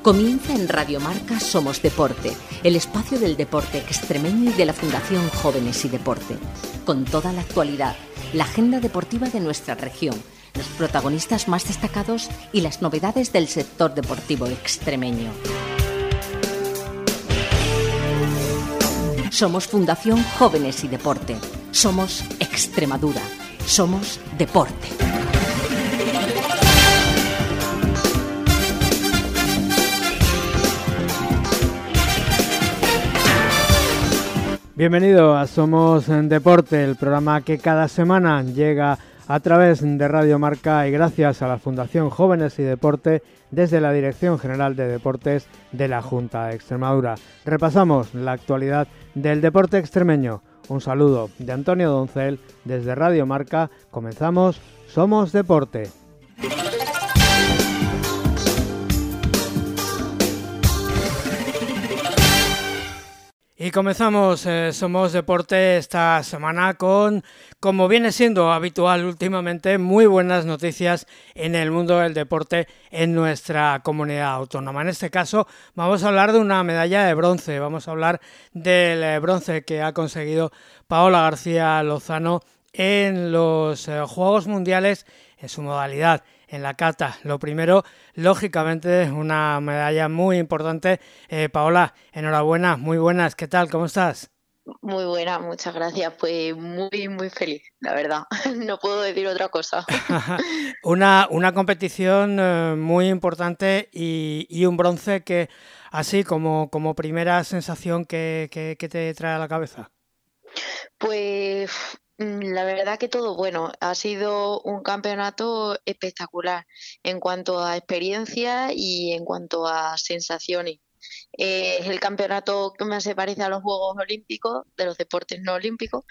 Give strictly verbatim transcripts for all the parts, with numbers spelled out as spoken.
Comienza en Radio Marca Somos Deporte, el espacio del deporte extremeño y de la Fundación Jóvenes y Deporte. Con toda la actualidad, la agenda deportiva de nuestra región, los protagonistas más destacados y las novedades del sector deportivo extremeño. Somos Fundación Jóvenes y Deporte. Somos Extremadura. Somos Deporte. Bienvenido a Somos Deporte, el programa que cada semana llega a través de Radio Marca y gracias a la Fundación Jóvenes y Deporte desde la Dirección General de Deportes de la Junta de Extremadura. Repasamos la actualidad del deporte extremeño. Un saludo de Antonio Doncel desde Radio Marca. Comenzamos Somos Deporte. Y comenzamos eh, Somos Deporte esta semana con, como viene siendo habitual últimamente, muy buenas noticias en el mundo del deporte en nuestra comunidad autónoma. En este caso vamos a hablar de una medalla de bronce, vamos a hablar del eh, bronce que ha conseguido Paola García Lozano en los eh, Juegos Mundiales en su modalidad, en la kata. Lo primero, lógicamente, una medalla muy importante. Eh, Paola, enhorabuena, muy buenas, ¿qué tal? ¿Cómo estás? Muy buena, muchas gracias. Pues muy, muy feliz, la verdad. No puedo decir otra cosa. una, una competición eh, muy importante y, y un bronce que, así como, como primera sensación, que, que, que te trae a la cabeza. Pues la verdad que todo bueno, ha sido un campeonato espectacular en cuanto a experiencia y en cuanto a sensaciones. Eh, es el campeonato que más se parece a los Juegos Olímpicos, de los deportes no olímpicos,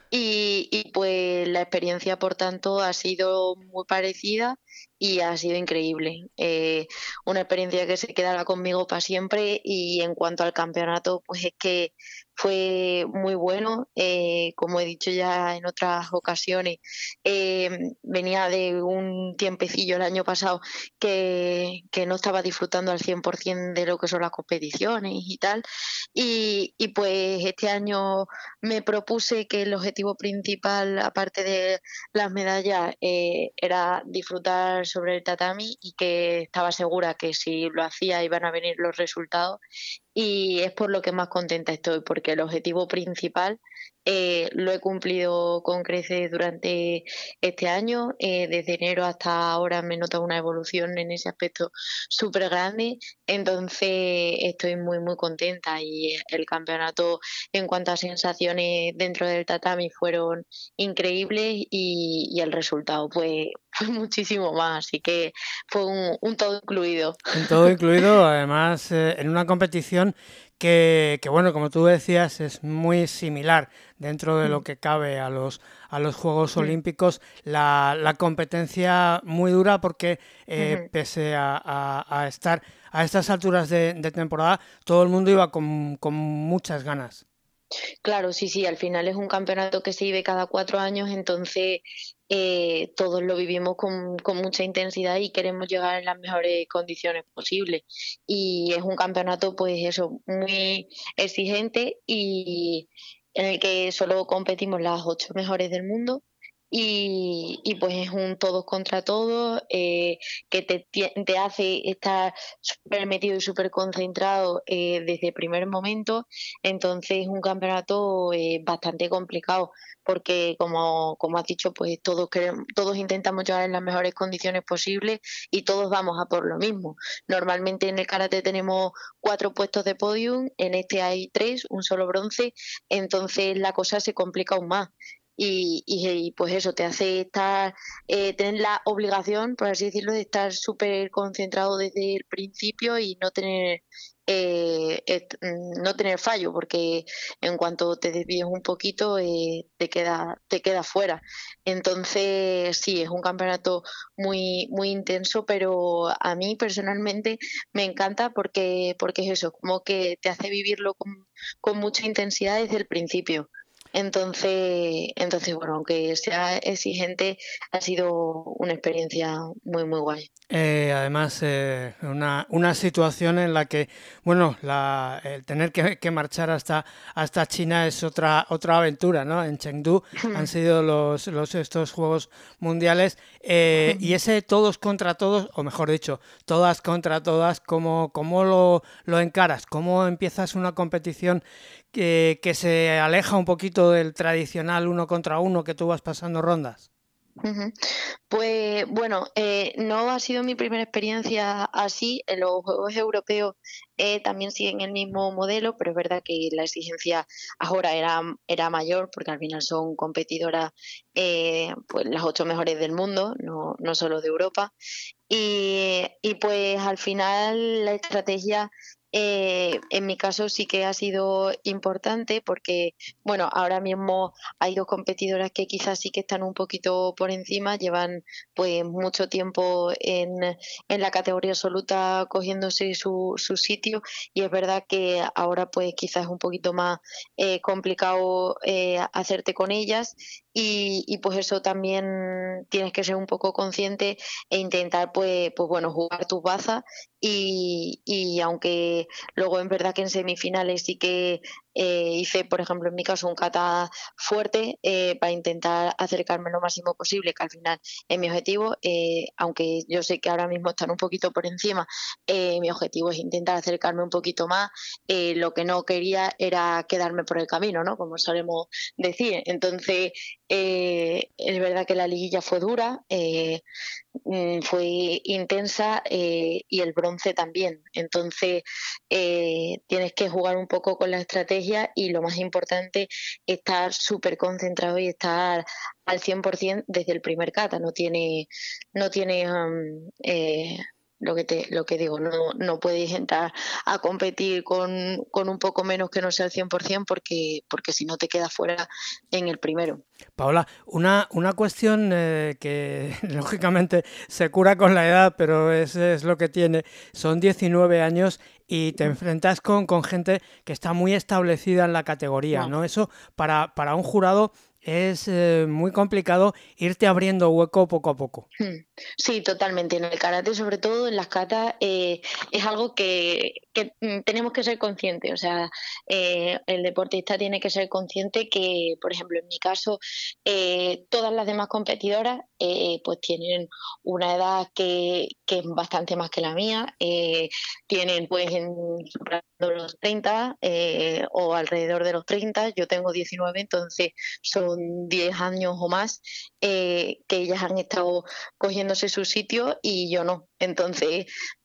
y, y pues la experiencia, por tanto, ha sido muy parecida y ha sido increíble. Eh, una experiencia que se quedará conmigo para siempre. Y en cuanto al campeonato, pues es que fue muy bueno. Eh, como he dicho ya en otras ocasiones, eh, venía de un tiempecillo el año pasado que, que no estaba disfrutando al cien por ciento de lo que son las competiciones y tal. Y, y pues este año me propuse que el objetivo principal, aparte de las medallas, eh, era disfrutar sobre el tatami, y que estaba segura que si lo hacía iban a venir los resultados. Y es por lo que más contenta estoy, porque el objetivo principal eh, lo he cumplido con creces durante este año. Eh, desde enero hasta ahora me he notado una evolución en ese aspecto súper grande. Entonces estoy muy, muy contenta, y el campeonato, en cuanto a sensaciones dentro del tatami, fueron increíbles, y, y el resultado pues fue muchísimo más, así que fue un, un todo incluido. Un todo incluido, además, eh, en una competición que, que, bueno, como tú decías, es muy similar dentro de lo que cabe a los a los Juegos Olímpicos. La, la competencia muy dura porque, eh, uh-huh. pese a, a, a estar a estas alturas de, de temporada, todo el mundo iba con, con muchas ganas. Claro, sí, sí, al final es un campeonato que se vive cada cuatro años, entonces eh, todos lo vivimos con, con mucha intensidad y queremos llegar en las mejores condiciones posibles. Y es un campeonato, pues eso, muy exigente, y en el que solo competimos las ocho mejores del mundo. Y, y pues es un todos contra todos, eh, que te, te hace estar súper metido y súper concentrado eh, desde el primer momento. Entonces es un campeonato eh, bastante complicado, porque como, como has dicho, pues todos queremos, todos intentamos llegar en las mejores condiciones posibles, y todos vamos a por lo mismo. Normalmente en el karate tenemos cuatro puestos de podium, en este hay tres, un solo bronce, entonces la cosa se complica aún más. Y, y, y pues eso te hace estar eh, tener la obligación, por así decirlo, de estar súper concentrado desde el principio y no tener eh, et, no tener fallo, porque en cuanto te desvíes un poquito eh, te queda te queda fuera. Entonces sí, es un campeonato muy muy intenso, pero a mí personalmente me encanta, porque porque es eso, como que te hace vivirlo con, con mucha intensidad desde el principio. Entonces, entonces bueno, aunque sea exigente, ha sido una experiencia muy, muy guay. Eh, además, eh, una, una situación en la que, bueno, la, el tener que, que marchar hasta, hasta China es otra otra aventura, ¿no? En Chengdu han sido los, los estos Juegos Mundiales eh, y ese todos contra todos, o mejor dicho, todas contra todas, ¿cómo, cómo lo, lo encaras? ¿Cómo empiezas una competición que, que se aleja un poquito del tradicional uno contra uno que tú vas pasando rondas? Ujú. Pues bueno, eh, no ha sido mi primera experiencia así. En los Juegos Europeos eh, también siguen el mismo modelo, pero es verdad que la exigencia ahora era, era mayor porque al final son competidoras eh, pues las ocho mejores del mundo, no, no solo de Europa. Y, y pues al final la estrategia eh, en mi caso sí que ha sido importante porque, bueno, ahora mismo hay dos competidoras que quizás sí que están un poquito por encima, llevan pues mucho tiempo en, en la categoría absoluta cogiéndose su, su sitio y es verdad que ahora pues quizás es un poquito más eh, complicado eh, hacerte con ellas y, y pues eso también tienes que ser un poco consciente e intentar pues, pues bueno, jugar tus bazas y, y aunque luego es verdad que en semifinales sí que eh, hice, por ejemplo, en mi caso un kata fuerte eh, para intentar acercarme lo máximo posible, que al final es mi objetivo, eh, aunque yo sé que ahora mismo están un poquito por encima, eh, mi objetivo es intentar acercarme un poquito más, eh, lo que no quería era quedarme por el camino, ¿no? Como solemos decir. Entonces, eh, es verdad que la liguilla fue dura, eh, fue intensa eh, y el bronce también. Entonces, eh, tienes que jugar un poco con la estrategia y lo más importante, estar súper concentrado y estar al cien por ciento desde el primer kata. No tiene, no tiene um, eh, lo que te lo que digo, no, no puedes entrar a competir con, con un poco menos que no sea el cien por ciento porque, porque si no te quedas fuera en el primero. Paola, una, una cuestión eh, que lógicamente se cura con la edad, pero es, es lo que tiene. Son diecinueve años y te enfrentas con, con gente que está muy establecida en la categoría, No. ¿no? Eso para, para un jurado es eh, muy complicado irte abriendo hueco poco a poco. Sí, totalmente. En el karate, sobre todo en las katas, eh, es algo que, que mm, tenemos que ser conscientes. O sea, eh, el deportista tiene que ser consciente que, por ejemplo, en mi caso, eh, todas las demás competidoras eh, pues tienen una edad que, que es bastante más que la mía. Eh, tienen pues en, superando los treinta eh, o alrededor de los treinta. Yo tengo diecinueve, entonces son diez años o más eh, que ellas han estado cogiéndose su sitio y yo no. Entonces,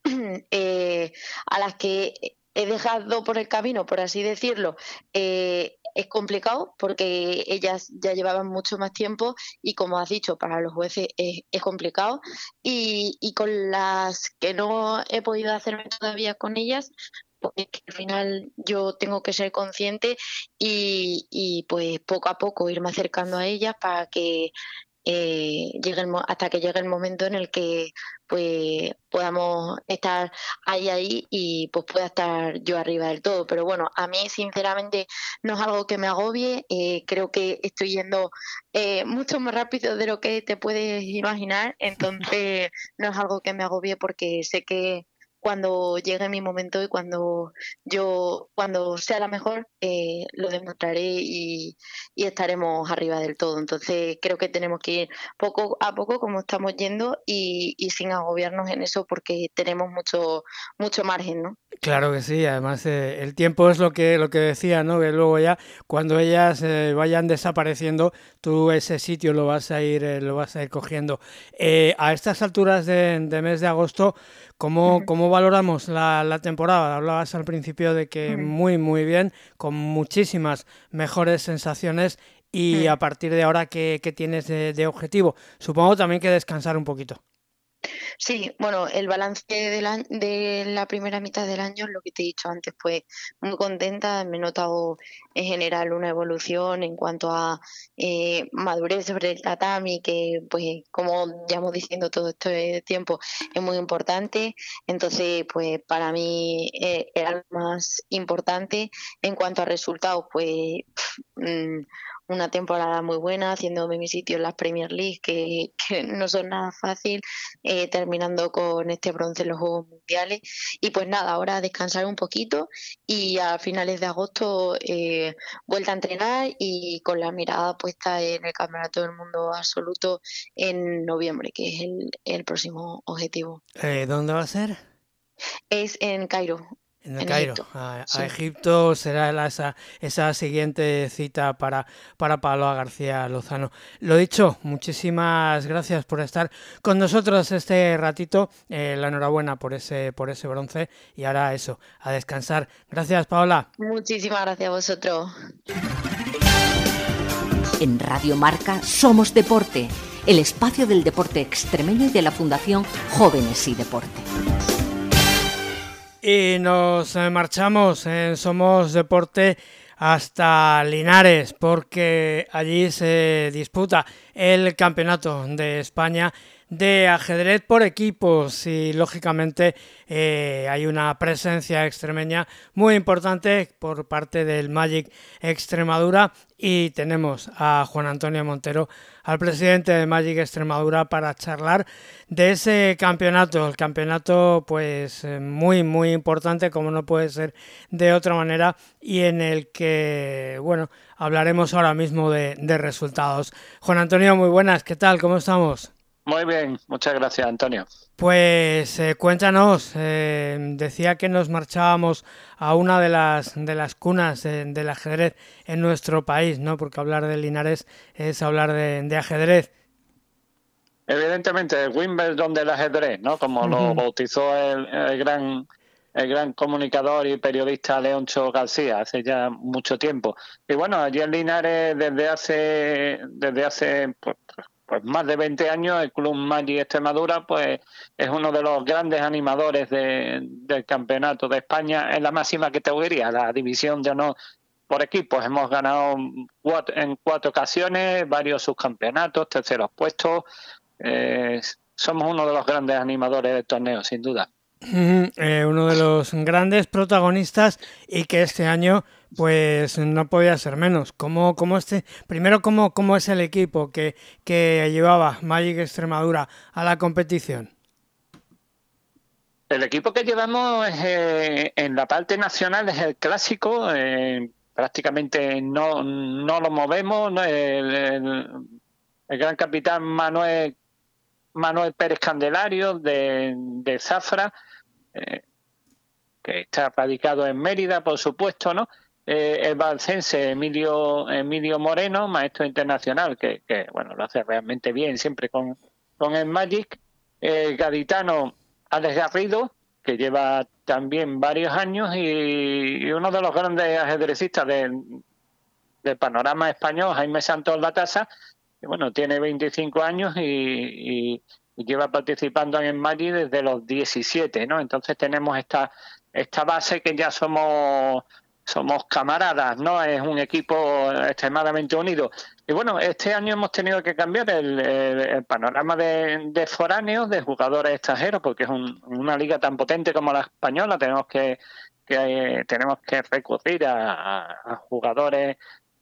eh, a las que he dejado por el camino, por así decirlo, eh, es complicado porque ellas ya llevaban mucho más tiempo y como has dicho, para los jueces es, es complicado y, y con las que no he podido hacerme todavía con ellas, pues que al final yo tengo que ser consciente y, y pues poco a poco irme acercando a ellas para que eh, llegue el, hasta que llegue el momento en el que pues podamos estar ahí ahí y pues pueda estar yo arriba del todo. Pero bueno, a mí sinceramente no es algo que me agobie, eh, creo que estoy yendo eh, mucho más rápido de lo que te puedes imaginar, entonces no es algo que me agobie porque sé que cuando llegue mi momento y cuando yo, cuando sea la mejor, eh, lo demostraré y, y estaremos arriba del todo. Entonces creo que tenemos que ir poco a poco como estamos yendo y, y sin agobiarnos en eso porque tenemos mucho mucho margen, ¿no? Claro que sí, además eh, el tiempo es lo que lo que decía, ¿no? Que luego ya cuando ellas eh, vayan desapareciendo, tú ese sitio lo vas a ir eh, lo vas a ir cogiendo. Eh, a estas alturas de, de mes de agosto, ¿cómo, cómo valoramos la, la temporada? Hablabas al principio de que muy muy bien, con muchísimas mejores sensaciones y a partir de ahora, ¿qué, qué tienes de, de objetivo? Supongo también que descansar un poquito. Sí, bueno, el balance del año- de la primera mitad del año, lo que te he dicho antes, pues muy contenta, me he notado en general una evolución en cuanto a eh, madurez sobre el tatami, que pues como llevamos diciendo todo este tiempo es muy importante, entonces pues para mí eh, era lo más importante. En cuanto a resultados, pues pf, mm, una temporada muy buena, haciéndome mi sitio en las Premier League, que, que no son nada fácil, eh, terminando con este bronce en los Juegos Mundiales. Y pues nada, ahora a descansar un poquito y a finales de agosto eh, vuelta a entrenar y con la mirada puesta en el Campeonato del Mundo Absoluto en noviembre, que es el, el próximo objetivo. Eh, ¿Dónde va a ser? Es en Cairo. En el En Cairo, Egipto, a, a sí. Egipto será la- esa, esa siguiente cita para, para Paola García Lozano. Lo dicho, muchísimas gracias por estar con nosotros este ratito. Eh, la enhorabuena por ese, por ese bronce y ahora eso, a descansar. Gracias, Paola. Muchísimas gracias a vosotros. En Radio Marca somos Deporte, el espacio del deporte extremeño y de la Fundación Jóvenes y Deporte. Y nos eh, marchamos en Somos Deporte hasta Linares, porque allí se disputa el Campeonato de España de ajedrez por equipos y lógicamente eh, hay una presencia extremeña muy importante por parte del Magic Extremadura y tenemos a Juan Antonio Montero, al presidente de Magic Extremadura, para charlar de ese campeonato, el campeonato pues muy muy importante como no puede ser de otra manera y en el que bueno hablaremos ahora mismo de, de resultados. Juan Antonio, muy buenas, ¿qué tal? ¿Cómo estamos? Muy bien, muchas gracias, Antonio. Pues eh, cuéntanos, eh, decía que nos marchábamos a una de las de las cunas eh, del ajedrez en nuestro país, ¿no? Porque hablar de Linares es hablar de, de ajedrez. Evidentemente, el Wimbledon del ajedrez, ¿no? Como uh-huh. lo bautizó el, el gran el gran comunicador y periodista Leoncho García hace ya mucho tiempo. Y bueno, allí en Linares desde hace desde hace pues, pues más de veinte años el Club Magic Extremadura pues es uno de los grandes animadores de, del campeonato de España en la máxima categoría, la división de honor por equipos. Hemos ganado cuatro, en cuatro ocasiones varios subcampeonatos, terceros puestos. Eh, somos uno de los grandes animadores del torneo, sin duda. Eh, uno de los grandes protagonistas y que este año pues no podía ser menos. ¿Cómo, cómo este, primero, ¿cómo, cómo es el equipo que, que llevaba Magic Extremadura a la competición? El equipo que llevamos es, eh, en la parte nacional es el clásico, eh, prácticamente no, no lo movemos. ¿no? El, el, el gran capitán Manuel Manuel Pérez Candelario de, de Zafra, eh, que está radicado en Mérida, por supuesto, ¿no? Eh, el valcense Emilio Emilio Moreno, maestro internacional, que, que bueno lo hace realmente bien siempre con, con el Magic. El gaditano Alex Garrido, que lleva también varios años, y, y uno de los grandes ajedrecistas del, del panorama español, Jaime Santos Latasa, que bueno, tiene veinticinco años y, y, y lleva participando en el Magic desde los diecisiete, ¿no? Entonces tenemos esta esta base que ya somos somos camaradas, ¿no? Es un equipo extremadamente unido. Y bueno, este año hemos tenido que cambiar el, el, el panorama de, de foráneos, de jugadores extranjeros, porque es un, una liga tan potente como la española. Tenemos que, que eh, tenemos que recurrir a, a jugadores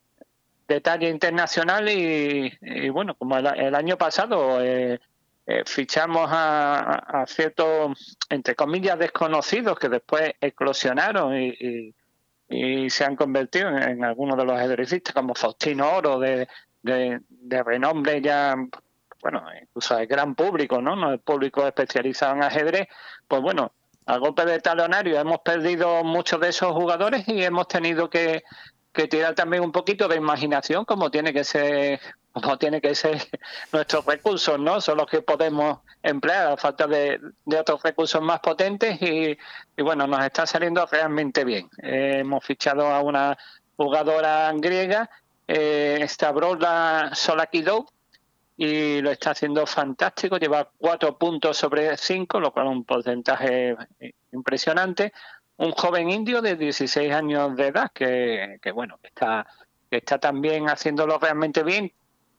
de talla internacional y, y bueno, como el, el año pasado eh, eh, fichamos a, a ciertos, entre comillas, desconocidos que después eclosionaron y, y y se han convertido en, en algunos de los ajedrecistas como Faustino Oro, de, de, de renombre ya, bueno, incluso el gran público, ¿no? no el público especializado en ajedrez. Pues bueno, a golpe de talonario hemos perdido muchos de esos jugadores y hemos tenido que, que tirar también un poquito de imaginación, como tiene que ser como tiene que ser nuestros recursos, ¿no? Son los que podemos emplear a falta de, de otros recursos más potentes y, y bueno, nos está saliendo realmente bien. Eh, hemos fichado a una jugadora griega, eh, Stavrola Solakidou, y lo está haciendo fantástico, lleva cuatro puntos sobre cinco, lo cual es un porcentaje impresionante. Un joven indio de dieciséis años de edad que, que bueno, que está, que está también haciéndolo realmente bien.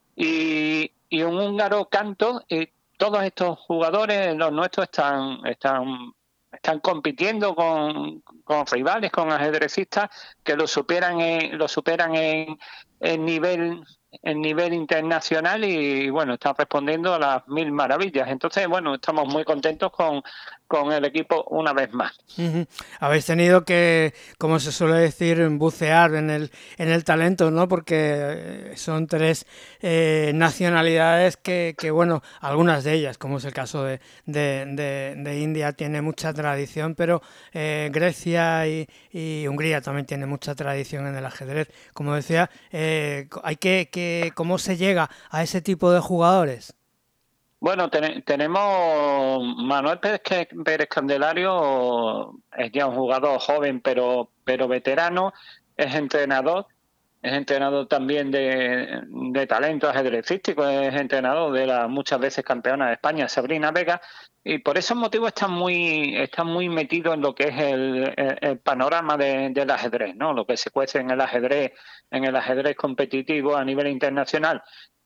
Y, y un húngaro Canto, y todos estos jugadores, los nuestros, están, están están compitiendo con, con rivales, con ajedrecistas que lo superan en, lo superan en, en nivel en nivel internacional y bueno, están respondiendo a las mil maravillas. Entonces, bueno, estamos muy contentos con, con el equipo una vez más. Uh-huh. Habéis tenido que, como se suele decir, bucear en el en el talento, ¿no? Porque son tres eh, nacionalidades que, que, bueno, algunas de ellas, como es el caso de, de, de, de India, tiene mucha tradición, pero eh, Grecia y, y Hungría también tiene mucha tradición en el ajedrez. Como decía, eh, hay que, que ¿cómo se llega a ese tipo de jugadores? Bueno, ten, tenemos Manuel Pérez, Pérez Candelario, es ya un jugador joven pero pero veterano, es entrenador, es entrenador también de, de talento ajedrecístico, es entrenador de la muchas veces campeona de España, Sabrina Vega, y por esos motivos está muy está muy metido en lo que es el, el, el panorama de, del ajedrez, ¿no? Lo que se cuece en el ajedrez, en el ajedrez competitivo a nivel internacional.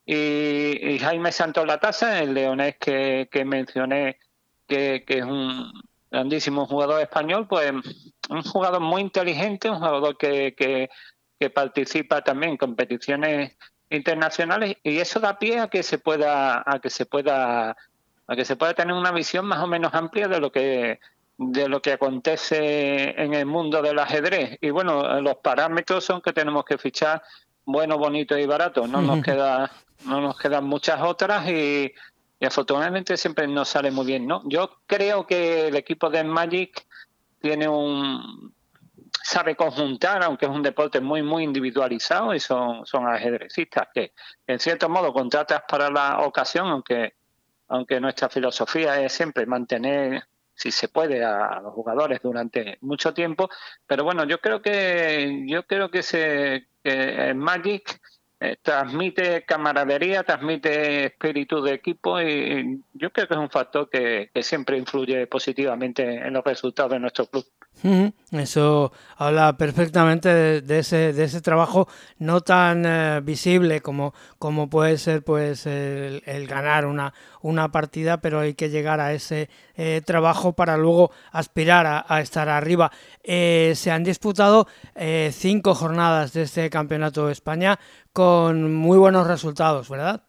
Y, y Jaime Santos Latasa, el leonés que, que mencioné, que, que es un grandísimo jugador español, pues un jugador muy inteligente, un jugador que, que, que participa también en competiciones internacionales, y eso da pie a que se pueda a que se pueda a que se pueda tener una visión más o menos amplia de lo que de lo que acontece en el mundo del ajedrez. Y bueno, los parámetros son que tenemos que fichar bueno, bonito y barato. No nos queda no nos quedan muchas otras y, y afortunadamente siempre nos sale muy bien, ¿no? Yo creo que el equipo de Magic tiene un sabe conjuntar, aunque es un deporte muy muy individualizado, y son son ajedrecistas que en cierto modo contratas para la ocasión, aunque aunque nuestra filosofía es siempre mantener, si se puede, a los jugadores durante mucho tiempo. Pero bueno, yo creo que yo creo que se que el Magic eh, transmite camaradería, transmite espíritu de equipo, y yo creo que es un factor que, que siempre influye positivamente en los resultados de nuestro club. Uh-huh. Eso habla perfectamente de, de ese de ese trabajo no tan eh, visible como como puede ser pues el, el ganar una una partida, pero hay que llegar a ese eh, trabajo para luego aspirar a, a estar arriba. Eh, se han disputado eh, cinco jornadas de este Campeonato de España con muy buenos resultados, ¿verdad?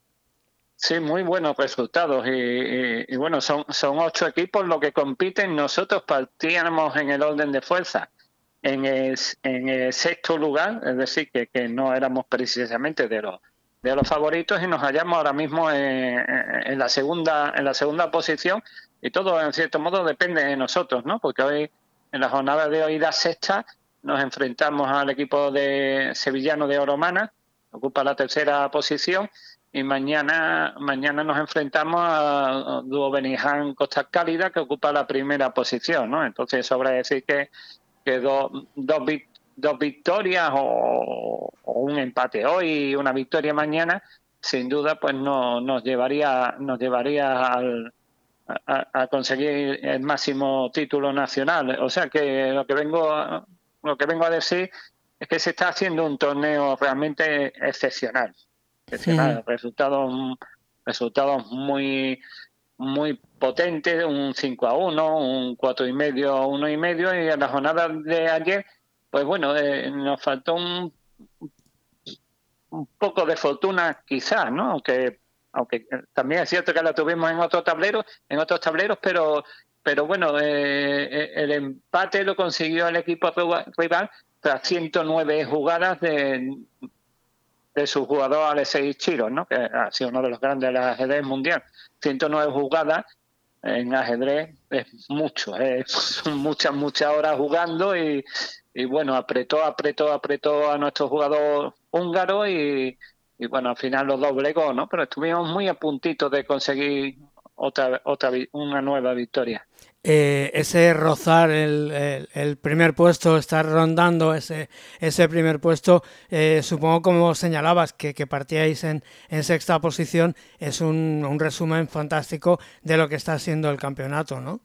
Sí, muy buenos resultados y, y, y bueno, son, son ocho equipos los que compiten. Nosotros partíamos en el orden de fuerza en el, en el sexto lugar, es decir, que, que no éramos precisamente de los de los favoritos, y nos hallamos ahora mismo en, en la segunda en la segunda posición, y todo en cierto modo depende de nosotros, ¿no? Porque hoy, en la jornada de hoy, la sexta, nos enfrentamos al equipo de sevillano de Oromana, que ocupa la tercera posición. Y mañana mañana nos enfrentamos a Dúo Beniján Costa Cálida, que ocupa la primera posición, ¿no? Entonces sobra decir que, que dos, dos, dos victorias o, o un empate hoy y una victoria mañana, sin duda, pues no nos llevaría nos llevaría al, a, a conseguir el máximo título nacional. O sea que lo que vengo lo que vengo a decir es que se está haciendo un torneo realmente excepcional. excepcional. Sí. Resultados, resultados muy muy potentes, un cinco a uno, un cuatro y medio, uno y medio, y en la jornada de ayer, pues bueno, eh, nos faltó un, un poco de fortuna quizás, ¿no? Aunque aunque también es cierto que la tuvimos en otros tableros, en otros tableros, pero pero bueno, eh, el empate lo consiguió el equipo rival tras ciento nueve jugadas de de su jugador Alexei Chiros, ¿no? Que ha sido uno de los grandes del ajedrez mundial. ciento nueve jugadas en ajedrez es mucho, ¿eh? Son muchas, muchas horas jugando, y, y bueno, apretó, apretó, apretó a nuestro jugador húngaro, y, y bueno, al final lo doblegó, ¿no? Pero estuvimos muy a puntito de conseguir otra, otra una nueva victoria. Eh, ese rozar el, el, el primer puesto, estar rondando ese ese primer puesto, eh, supongo, como señalabas, que, que partíais en, en sexta posición, es un, un resumen fantástico de lo que está siendo el campeonato, ¿no?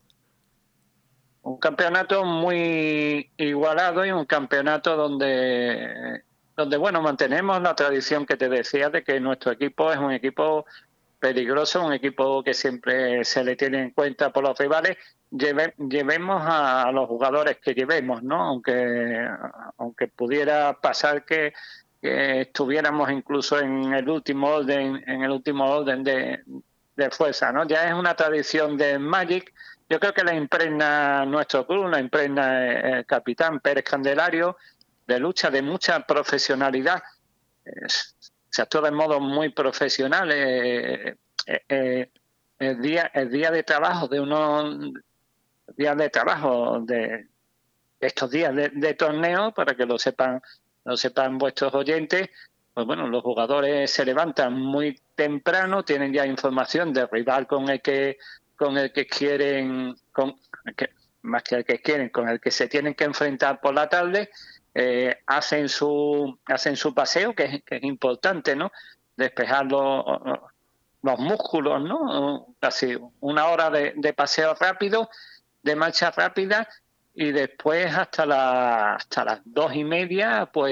Un campeonato muy igualado, y un campeonato donde, donde bueno, mantenemos la tradición que te decía de que nuestro equipo es un equipo peligroso, un equipo que siempre se le tiene en cuenta por los rivales, lleve, llevemos a, a los jugadores que llevemos, ¿no? Aunque, aunque pudiera pasar que, que estuviéramos incluso en el último orden, en el último orden de, de fuerza, ¿no? Ya es una tradición de Magic. Yo creo que la impregna nuestro club, la impregna el capitán Pérez Candelario, de lucha, de mucha profesionalidad. Eh, se actúa de modo muy profesional. Eh, eh, eh, el día el día de trabajo de unos días de trabajo de estos días de, de torneo, para que lo sepan lo sepan vuestros oyentes, pues bueno, los jugadores se levantan muy temprano, tienen ya información del rival con el que con el que quieren, con que, más que el que quieren, con el que se tienen que enfrentar por la tarde. Eh, hacen su hacen su paseo, que es, que es importante, ¿no? Despejar los, los músculos, ¿no? Casi una hora de, de paseo rápido, de marcha rápida, y después hasta la, hasta las dos y media, pues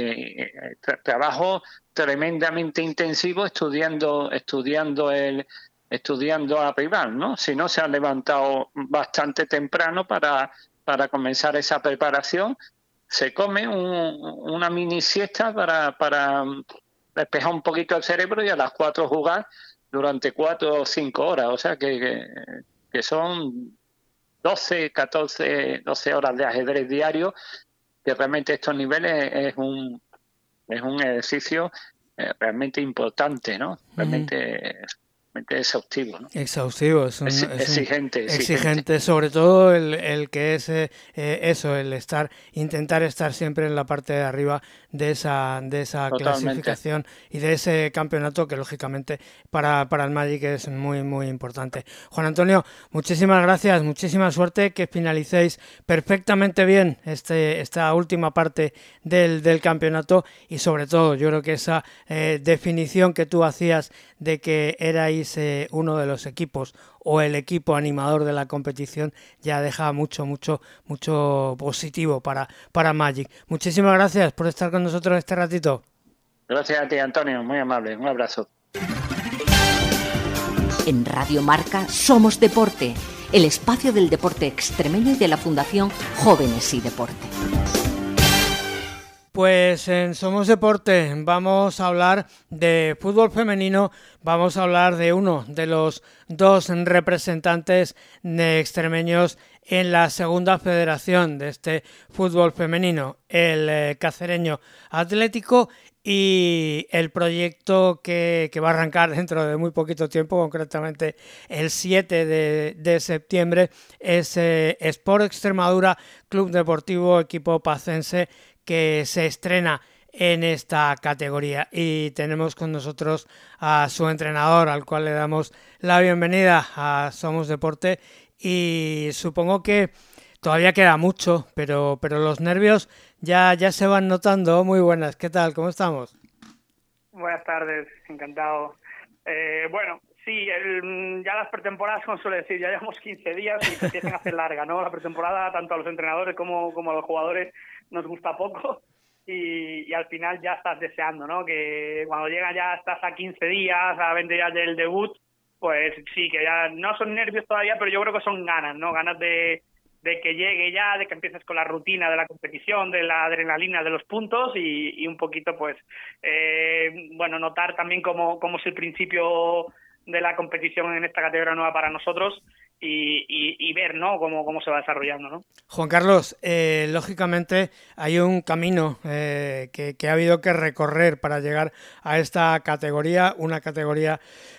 tra trabajo tremendamente intensivo estudiando estudiando el estudiando a rival, ¿no? Si no, se han levantado bastante temprano para para comenzar esa preparación. Se come un, una mini siesta para, para despejar un poquito el cerebro, y a las cuatro jugar durante cuatro o cinco horas. O sea que, que, que son doce, catorce, doce horas de ajedrez diario, que realmente estos niveles es un, es un ejercicio eh, realmente importante, ¿no? Realmente... Mm. exhaustivo, ¿no? Exhaustivo, es un, es exigente, un exigente, exigente, sobre todo el, el que es eh, eso, el estar, intentar estar siempre en la parte de arriba de esa, de esa clasificación y de ese campeonato, que lógicamente para, para el Magic es muy muy importante. Juan Antonio, muchísimas gracias, muchísima suerte, que finalicéis perfectamente bien este, esta última parte del, del campeonato, y sobre todo yo creo que esa eh, definición que tú hacías de que erais eh, uno de los equipos o el equipo animador de la competición ya deja mucho, mucho, mucho positivo para, para Magic. Muchísimas gracias por estar con nosotros este ratito. Gracias a ti, Antonio, muy amable, un abrazo. En Radio Marca somos deporte, el espacio del deporte extremeño y de la Fundación Jóvenes y Deporte. Pues en Somos Deporte vamos a hablar de fútbol femenino, vamos a hablar de uno de los dos representantes extremeños en la segunda federación de este fútbol femenino, el eh, Cacereño Atlético, y el proyecto que, que va a arrancar dentro de muy poquito tiempo, concretamente el siete de, de septiembre, es eh, Sport Extremadura Club Deportivo Equipo Pacense, que se estrena en esta categoría, y tenemos con nosotros a su entrenador, al cual le damos la bienvenida a Somos Deporte, y supongo que todavía queda mucho, pero pero los nervios ya ya se van notando. Muy buenas, ¿qué tal? ¿Cómo estamos? Buenas tardes, encantado. Eh, bueno, sí, el, ya las pretemporadas, como suele decir, ya llevamos quince días y se empiezan a hacer larga, ¿no? La pretemporada, tanto a los entrenadores como, como a los jugadores, nos gusta poco, y, y al final ya estás deseando, ¿no? Que cuando llega ya estás a quince días, a veinte días del debut, pues sí, que ya no son nervios todavía, pero yo creo que son ganas, ¿no? Ganas de, de que llegue ya, de que empieces con la rutina de la competición, de la adrenalina de los puntos, y, y un poquito, pues, eh, bueno, notar también cómo, cómo es el principio de la competición en esta categoría nueva para nosotros, y, y, y ver, ¿no?, cómo, cómo se va desarrollando, ¿no? Juan Carlos, eh, lógicamente hay un camino eh, que, que ha habido que recorrer para llegar a esta categoría, una categoría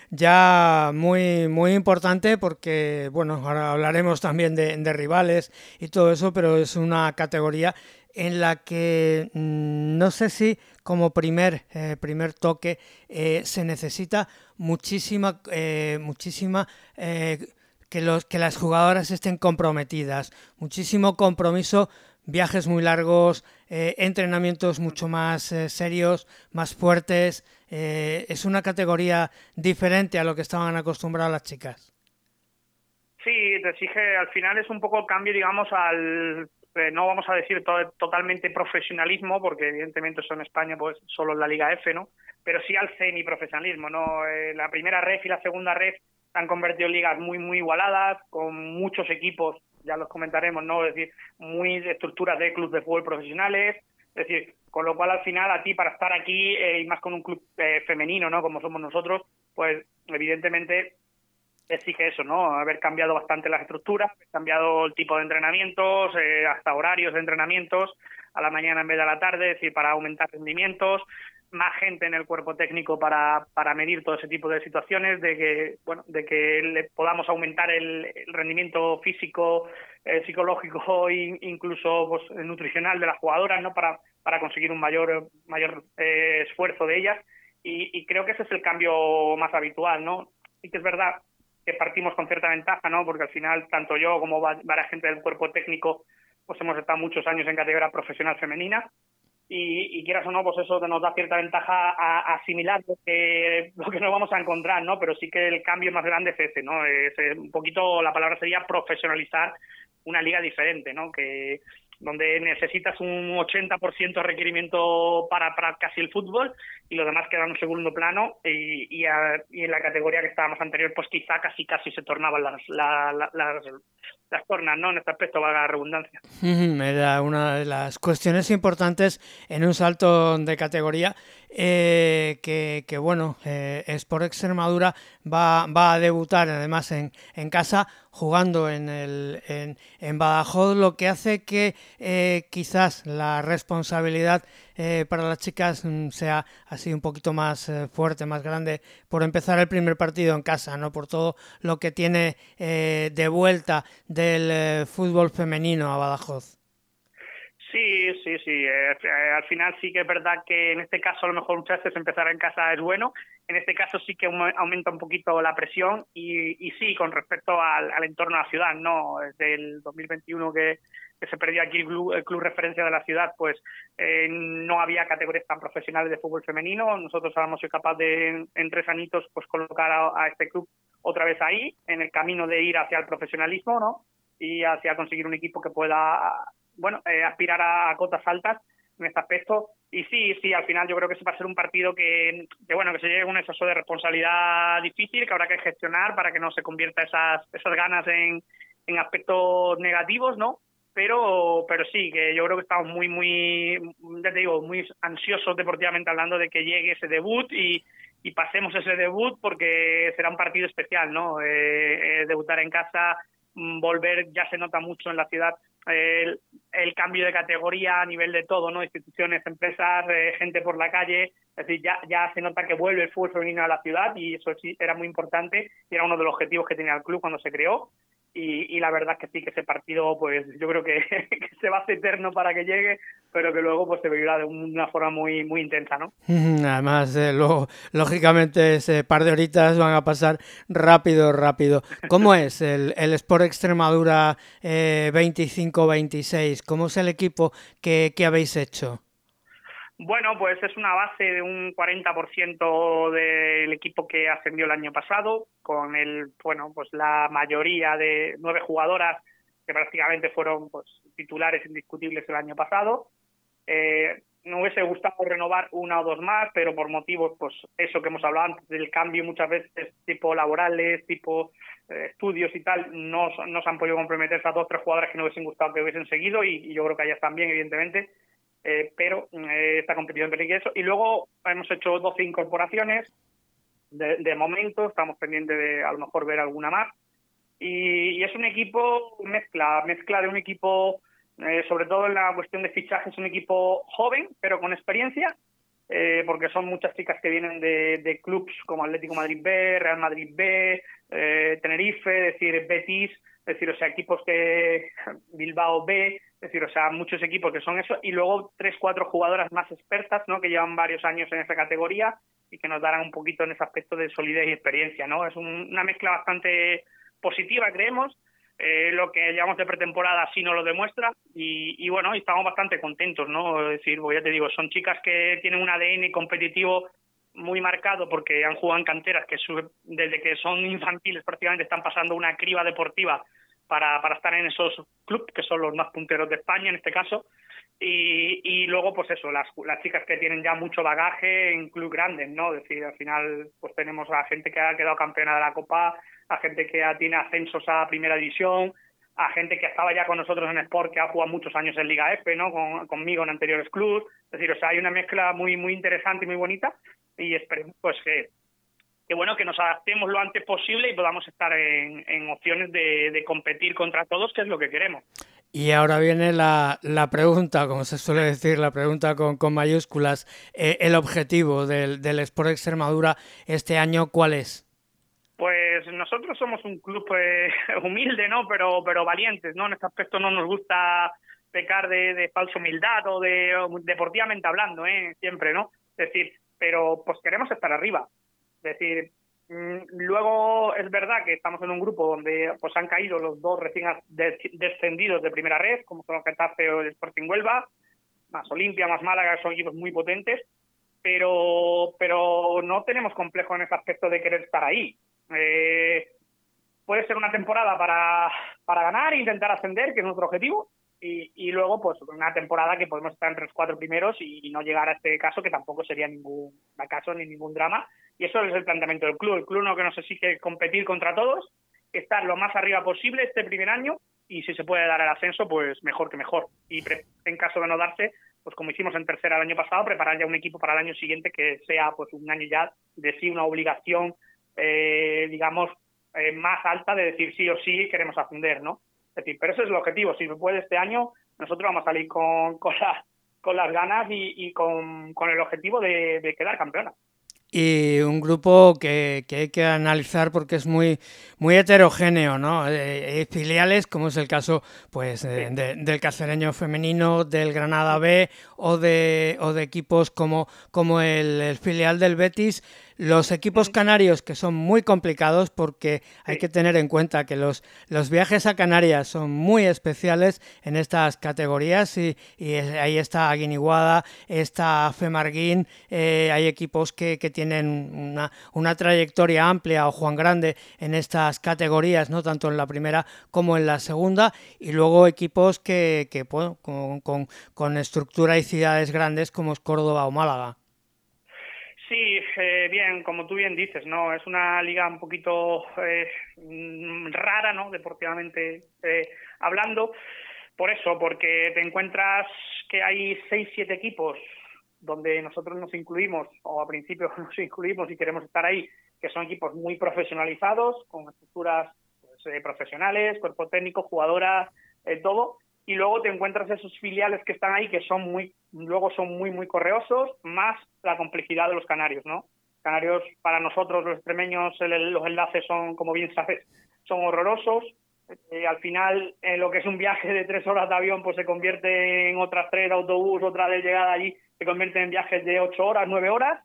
ya muy muy importante, porque, bueno, ahora hablaremos también de, de rivales y todo eso, pero es una categoría en la que mmm, no sé si como primer eh, primer toque eh, se necesita muchísima eh, muchísima eh, que los que las jugadoras estén comprometidas, muchísimo compromiso, viajes muy largos, eh, entrenamientos mucho más eh, serios, más fuertes. Eh, es una categoría diferente a lo que estaban acostumbradas las chicas. Sí, te exige, al final es un poco el cambio, digamos, al, eh, no vamos a decir to totalmente profesionalismo, porque evidentemente eso en España pues solo en la Liga F, ¿no? Pero sí al semiprofesionalismo, ¿no? Eh, la primera ref y la segunda ref se han convertido en ligas muy, muy igualadas, con muchos equipos, ya los comentaremos, ¿no? Es decir, muy de estructuras de clubes de fútbol profesionales, es decir, con lo cual al final a ti para estar aquí, eh, y más con un club eh, femenino, ¿no? Como somos nosotros, pues evidentemente exige eso, ¿no? Haber cambiado bastante las estructuras, haber cambiado el tipo de entrenamientos, eh, hasta horarios de entrenamientos, a la mañana en vez de a la tarde, es decir, para aumentar rendimientos, más gente en el cuerpo técnico para, para medir todo ese tipo de situaciones, de que, bueno, de que le podamos aumentar el, el rendimiento físico, eh, psicológico e incluso pues, nutricional de las jugadoras, ¿no? Para, para conseguir un mayor, mayor eh, esfuerzo de ellas. Y, y creo que ese es el cambio más habitual, ¿no? Sí que es verdad que partimos con cierta ventaja, ¿no? Porque al final, tanto yo como varias gente del cuerpo técnico, pues hemos estado muchos años en categoría profesional femenina, y, y quieras o no, pues eso nos da cierta ventaja a, a asimilar lo que, lo que nos vamos a encontrar, ¿no? Pero sí que el cambio más grande es ese, ¿no? Es, es un poquito, la palabra sería profesionalizar una liga diferente, ¿no? Que donde necesitas un ochenta por ciento de requerimiento para, para casi el fútbol y lo demás queda en un segundo plano, y, y, a, y en la categoría que estábamos anterior pues quizá casi casi se tornaban las, la, la, las, las tornas, ¿no? En este aspecto, valga la redundancia. Era una de las cuestiones importantes en un salto de categoría, eh, que, que bueno, eh, Sport Extremadura va, va a debutar además en, en casa, jugando en, el, en, en Badajoz, lo que hace que eh, quizás la responsabilidad eh, para las chicas sea así un poquito más eh, fuerte, más grande, por empezar el primer partido en casa, ¿no? Por todo lo que tiene eh, de vuelta del eh, fútbol femenino a Badajoz. Sí, sí, sí. Eh, eh, al final sí que es verdad que en este caso a lo mejor muchas veces empezar en casa es bueno. En este caso sí que aumenta un poquito la presión y, y sí, con respecto al, al entorno de la ciudad, ¿no? Desde el dos mil veintiuno que, que se perdió aquí el club, el club referencia de la ciudad, pues eh, no había categorías tan profesionales de fútbol femenino. Nosotros ahora hemos sido capaces de, en, en tres añitos, pues colocar a, a este club otra vez ahí, en el camino de ir hacia el profesionalismo, ¿no? Y hacia conseguir un equipo que pueda, bueno, eh, aspirar a, a cotas altas en este aspecto. Y sí, sí, al final yo creo que ese va a ser un partido que, que bueno, que se lleve un exceso de responsabilidad difícil, que habrá que gestionar para que no se convierta esas esas ganas en, en aspectos negativos, ¿no? Pero pero sí, que yo creo que estamos muy, muy, ya te digo, muy ansiosos deportivamente hablando de que llegue ese debut y, y pasemos ese debut, porque será un partido especial, ¿no? Eh, eh, debutar en casa, volver, ya se nota mucho en la ciudad el, el cambio de categoría a nivel de todo, ¿no? Instituciones, empresas, eh, gente por la calle, es decir, ya, ya se nota que vuelve el fútbol femenino a la ciudad, y eso sí era muy importante y era uno de los objetivos que tenía el club cuando se creó. Y, y la verdad es que sí, que ese partido, pues yo creo que, que se va a hacer eterno para que llegue, pero que luego pues se vivirá de una forma muy muy intensa, ¿no? Además, eh, luego, lógicamente, ese par de horitas van a pasar rápido, rápido. ¿Cómo es el, el Sport Extremadura eh, veinticinco veintiséis? ¿Cómo es el equipo que, que habéis hecho? Bueno, pues es una base de un cuarenta por ciento del equipo que ascendió el año pasado, con el, bueno, pues la mayoría de nueve jugadoras que prácticamente fueron pues titulares indiscutibles el año pasado. Eh, me hubiese gustado renovar una o dos más, pero por motivos, pues eso que hemos hablado antes del cambio, muchas veces tipo laborales, tipo eh, estudios y tal, no, no se han podido comprometer esas dos o tres jugadoras que no hubiesen gustado que hubiesen seguido, y, y yo creo que ellas también, evidentemente. Eh, pero eh, esta competición permite eso. Y luego hemos hecho doce incorporaciones de, de momento, estamos pendientes de a lo mejor ver alguna más, y, y es un equipo mezcla, mezcla de un equipo, eh, sobre todo en la cuestión de fichajes, un equipo joven pero con experiencia, eh, porque son muchas chicas que vienen de, de clubs como Atlético Madrid B, Real Madrid B, eh, Tenerife, es decir, Betis, es decir, o sea, equipos que Bilbao B, es decir, o sea, muchos equipos que son eso, y luego tres, cuatro jugadoras más expertas, ¿no? Que llevan varios años en esa categoría y que nos darán un poquito en ese aspecto de solidez y experiencia, ¿no? Es un, una mezcla bastante positiva, creemos. Eh, lo que llevamos de pretemporada sí nos lo demuestra, y, y bueno, estamos bastante contentos, ¿no? Es decir, pues ya te digo, son chicas que tienen un A D N competitivo muy marcado, porque han jugado en canteras que su, desde que son infantiles prácticamente están pasando una criba deportiva para, para estar en esos clubes que son los más punteros de España en este caso, y, y luego pues eso, las, las chicas que tienen ya mucho bagaje en clubes grandes, ¿no? Es decir, al final pues tenemos a gente que ha quedado campeona de la Copa, a gente que tiene ascensos a primera división, a gente que estaba ya con nosotros en Sport, que ha jugado muchos años en Liga F, ¿no? Con, conmigo en anteriores clubes. Es decir, o sea, hay una mezcla muy muy interesante y muy bonita, y esperemos pues que, que bueno, que nos adaptemos lo antes posible y podamos estar en, en opciones de, de competir contra todos, que es lo que queremos. Y ahora viene la, la pregunta, como se suele decir, la pregunta con, con mayúsculas. Eh, el objetivo del, del Sport Extremadura este año, ¿cuál es? Pues nosotros somos un club pues, humilde, ¿no? Pero pero valientes, ¿no? En este aspecto no nos gusta pecar de, de falsa humildad o de o deportivamente hablando, ¿eh? Siempre, ¿no? Es decir, pero pues queremos estar arriba. Es decir, mmm, luego es verdad que estamos en un grupo donde pues han caído los dos recién descendidos de primera red, como son el Getafe o el Sporting Huelva, más Olimpia, más Málaga, son equipos muy potentes, pero pero no tenemos complejo en ese aspecto de querer estar ahí. Eh, puede ser una temporada para, para ganar e intentar ascender, que es nuestro objetivo, y, y luego pues una temporada que podemos estar entre los cuatro primeros y, y no llegar a este caso, que tampoco sería ningún fracaso ni ningún drama, y eso es el planteamiento del club. El club no que nos exige competir contra todos, estar lo más arriba posible este primer año, y si se puede dar el ascenso, pues mejor que mejor, y pre- en caso de no darse, pues como hicimos en tercera el año pasado, preparar ya un equipo para el año siguiente que sea pues un año ya de sí una obligación, Eh, digamos, eh, más alta de decir sí o sí queremos ascender, ¿no? Es decir, pero ese es el objetivo. Si se puede este año, nosotros vamos a salir con, con, la, con las ganas y, y con, con el objetivo de, de quedar campeona. Y un grupo que, que hay que analizar porque es muy muy heterogéneo, ¿no? Eh, hay filiales, como es el caso pues eh, Sí. de, del Cacereño femenino, del Granada B o de o de equipos como, como el, el filial del Betis. Los equipos canarios, que son muy complicados porque hay Sí. que tener en cuenta que los, los viajes a Canarias son muy especiales en estas categorías y, y ahí está Guiniguada, está Femarguín, eh, hay equipos que, que tienen una, una trayectoria amplia, o Juan Grande, en estas categorías, no tanto en la primera como en la segunda, y luego equipos que, que bueno, con, con, con estructura y ciudades grandes como es Córdoba o Málaga. Sí, eh, bien, como tú bien dices, ¿no? Es una liga un poquito eh, rara, ¿no? Deportivamente eh, hablando. Por eso, porque te encuentras que hay seis, siete equipos donde nosotros nos incluimos, o a principio nos incluimos y queremos estar ahí, que son equipos muy profesionalizados, con estructuras pues, eh, profesionales, cuerpo técnico, jugadoras, eh, todo. Y luego te encuentras esos filiales que están ahí que son muy, luego son muy, muy correosos, más la complejidad de los canarios, ¿no? Canarios, para nosotros, los extremeños, el, los enlaces son, como bien sabes, son horrorosos. Eh, al final, en lo que es un viaje de tres horas de avión, pues se convierte en otras tres de autobús, otra de llegada allí, se convierte en viajes de ocho horas, nueve horas,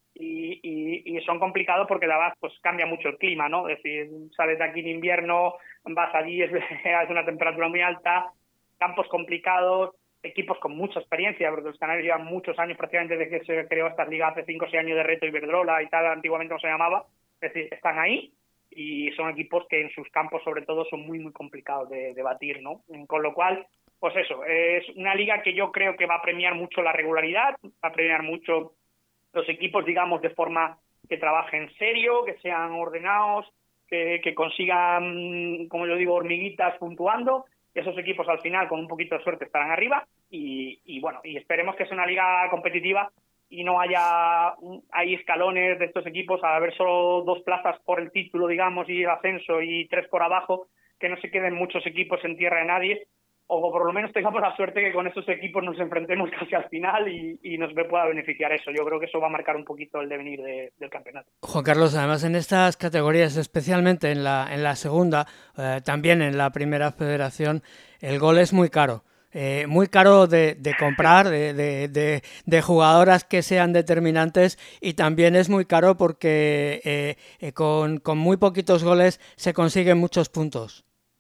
y, y, y son complicados porque la verdad pues cambia mucho el clima, ¿no? Es decir, sales de aquí en invierno, vas allí, es, es una temperatura muy alta, campos complicados, equipos con mucha experiencia, porque los canarios llevan muchos años prácticamente desde que se creó esta liga hace cinco o seis años de Reto Iberdrola y tal, antiguamente no se llamaba, es decir, están ahí y son equipos que en sus campos sobre todo son muy muy complicados de, de batir, ¿no? Con lo cual, pues eso, es una liga que yo creo que va a premiar mucho la regularidad, va a premiar mucho los equipos, digamos, de forma que trabajen serio, que sean ordenados, que, que consigan, como yo digo, hormiguitas puntuando. Esos equipos al final con un poquito de suerte estarán arriba y, y bueno, y esperemos que sea una liga competitiva y no haya hay escalones de estos equipos, a haber solo dos plazas por el título, digamos, y el ascenso y tres por abajo, que no se queden muchos equipos en tierra de nadie, o por lo menos tengamos la suerte que con estos equipos nos enfrentemos casi al final y, y nos pueda beneficiar eso. Yo creo que eso va a marcar un poquito el devenir de, del campeonato. Juan Carlos, además en estas categorías, especialmente en la, en la segunda, eh, también en la primera federación, el gol es muy caro. Eh, muy caro de, de comprar, de, de, de, de jugadoras que sean determinantes, y también es muy caro porque eh, eh, con, con muy poquitos goles se consiguen muchos puntos.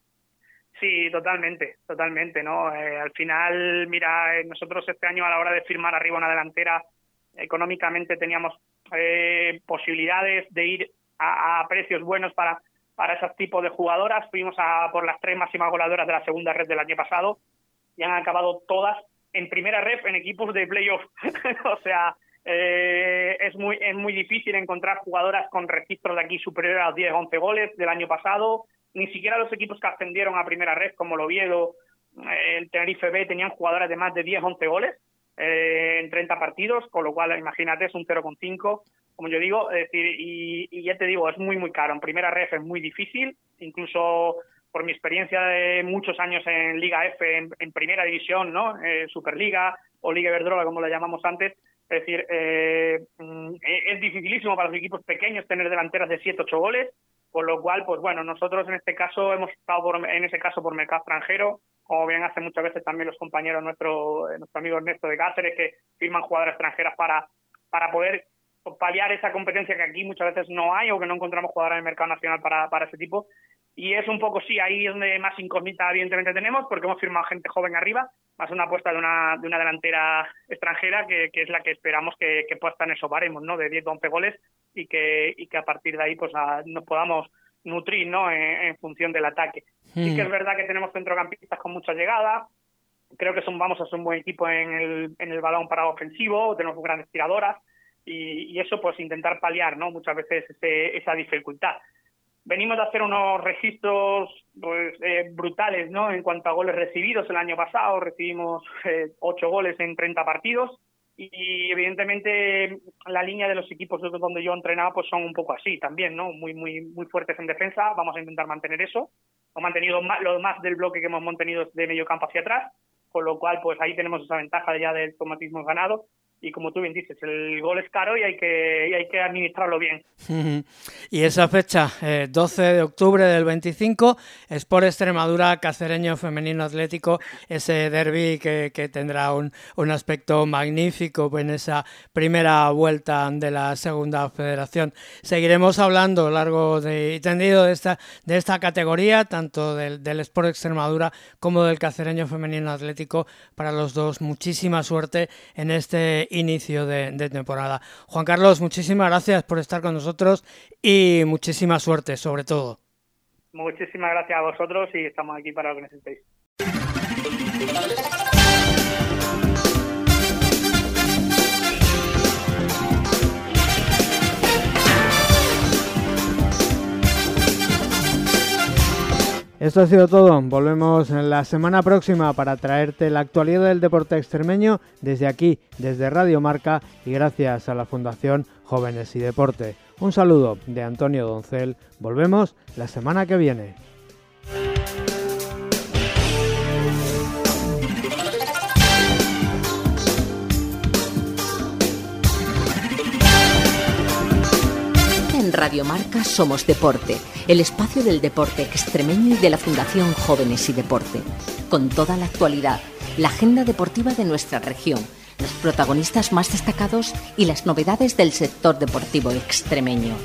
Sí, totalmente, totalmente, ¿no? Eh, al final, mira, eh, nosotros este año a la hora de firmar arriba una delantera, económicamente teníamos eh, posibilidades de ir a, a precios buenos para, para esos tipos de jugadoras. Fuimos a por las tres máximas goleadoras de la segunda red del año pasado y han acabado todas en primera red en equipos de playoff. O sea, Eh, es muy es muy difícil encontrar jugadoras con registros de aquí superiores a los diez once goles del año pasado. Ni siquiera los equipos que ascendieron a primera red, como el Oviedo, eh, el Tenerife B, tenían jugadoras de más de diez once goles eh, en treinta partidos, con lo cual, imagínate, es un cero coma cinco, como yo digo. Es decir, y, y ya te digo, es muy, muy caro. En primera red es muy difícil, incluso por mi experiencia de muchos años en Liga F, en, en primera división, ¿no? Eh, Superliga o Liga Iberdrola, como la llamamos antes. Es decir, eh, es dificilísimo para los equipos pequeños tener delanteras de siete ocho goles, con lo cual, pues bueno, nosotros en este caso hemos estado por, en ese caso por mercado extranjero, como bien hacen muchas veces también los compañeros, nuestro, nuestro amigo Ernesto de Cáceres, que firman jugadoras extranjeras para, para poder paliar esa competencia que aquí muchas veces no hay o que no encontramos jugadoras en el mercado nacional para, para ese tipo. Y es un poco, sí, ahí es donde más incógnita evidentemente tenemos, porque hemos firmado gente joven arriba, más una apuesta de una de una delantera extranjera que, que es la que esperamos que, que pueda estar en esos baremos, ¿no? De diez a once goles y que y que a partir de ahí pues a, nos podamos nutrir, ¿no? En, en función del ataque. Mm. Sí que es verdad que tenemos centrocampistas con mucha llegada. Creo que son vamos a ser un buen equipo en el en el balón parado ofensivo, tenemos grandes tiradoras y, y eso pues intentar paliar, ¿no? Muchas veces ese, esa dificultad. Venimos de hacer unos registros pues eh, brutales, ¿no? En cuanto a goles recibidos. El año pasado recibimos eh, ocho goles en treinta partidos y, y evidentemente la línea de los equipos donde yo entrenaba pues son un poco así también, ¿no? Muy muy muy fuertes en defensa. Vamos a intentar mantener eso. Hemos mantenido más, lo más del bloque que hemos mantenido de medio campo hacia atrás, con lo cual pues ahí tenemos esa ventaja ya del automatismo ganado. Y como tú bien dices, el gol es caro y hay que, y hay que administrarlo bien. Y esa fecha, eh, doce de octubre del veinticinco, Sport Extremadura, Cacereño Femenino Atlético, ese derbi que, que tendrá un, un aspecto magnífico en esa primera vuelta de la segunda federación. Seguiremos hablando largo de, y tendido de esta, de esta categoría, tanto del, del Sport Extremadura como del Cacereño Femenino Atlético. Para los dos, muchísima suerte en este inicio de, de temporada. Juan Carlos, muchísimas gracias por estar con nosotros y muchísima suerte, sobre todo. Muchísimas gracias a vosotros y estamos aquí para lo que necesitéis. Esto ha sido todo. Volvemos la semana próxima para traerte la actualidad del deporte extremeño desde aquí, desde Radio Marca y gracias a la Fundación Jóvenes y Deporte. Un saludo de Antonio Doncel. Volvemos la semana que viene. En Radio Marca somos Deporte, el espacio del deporte extremeño y de la Fundación Jóvenes y Deporte. Con toda la actualidad, la agenda deportiva de nuestra región, los protagonistas más destacados y las novedades del sector deportivo extremeño.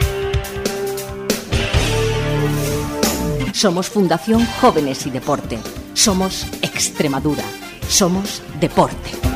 Somos Fundación Jóvenes y Deporte. Somos Extremadura. Somos Deporte.